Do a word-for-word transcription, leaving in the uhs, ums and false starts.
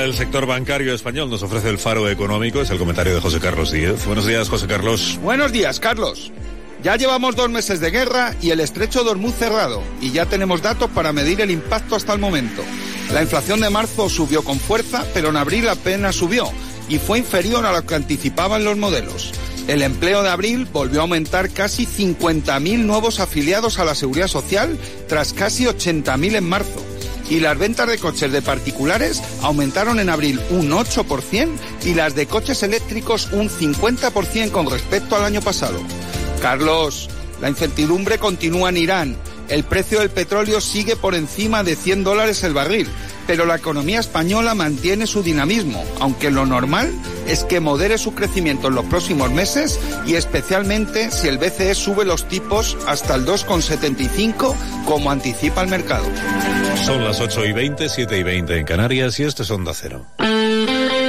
para el sector bancario español nos ofrece el Faro Económico, es el comentario de José Carlos Díez. Buenos días, José Carlos. Buenos días, Carlos. Ya llevamos dos meses de guerra y el estrecho de Hormuz cerrado, y ya tenemos datos para medir el impacto hasta el momento. La inflación de marzo subió con fuerza, pero en abril apenas subió, y fue inferior a lo que anticipaban los modelos. El empleo de abril volvió a aumentar casi cincuenta mil nuevos afiliados a la Seguridad Social, tras casi ochenta mil en marzo. Y las ventas de coches de particulares aumentaron en abril un ocho por ciento y las de coches eléctricos un cincuenta por ciento con respecto al año pasado. Carlos, la incertidumbre continúa en Irán. El precio del petróleo sigue por encima de cien dólares el barril, pero la economía española mantiene su dinamismo, aunque lo normal es que modere su crecimiento en los próximos meses y especialmente si el B C E sube los tipos hasta el dos coma setenta y cinco, como anticipa el mercado. Son las ocho y veinte, siete y veinte en Canarias y esto es Onda Cero.